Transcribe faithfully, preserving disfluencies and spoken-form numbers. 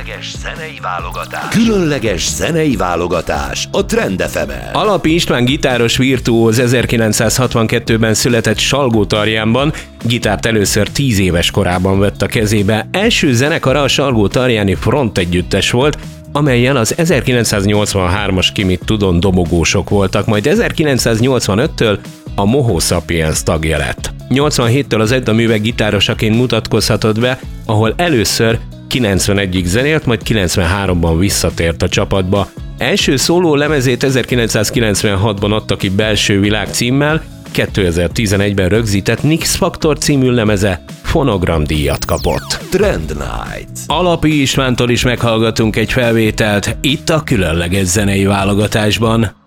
Különleges zenei válogatás. Különleges zenei válogatás a Trend ef emen. Alapi István gitáros virtuóz ezerkilencszázhatvankettőben született Salgótarjánban, gitárt először tíz éves korában vett a kezébe. Első zenekara a salgótarjáni Front együttes volt, amellyel az ezerkilencszáznyolcvanhármas Ki mit tudon dobogósok voltak, majd ezerkilencszáznyolcvanöttől a Moho Sapiens tagja lett. nyolcvanhéttől az Edda művek gitárosaként mutatkozhatott be, ahol először kilencvenegyig zenélt, majd kilencvenháromban visszatért a csapatba. Első szóló lemezét ezerkilencszázkilencvenhatban adta ki Belső világ címmel, kétezer-tizenegyben rögzített Nix Factor című lemeze Fonogram díjat kapott. Trend Night. Alapi Istvántól is meghallgatunk egy felvételt itt a különleges zenei válogatásban.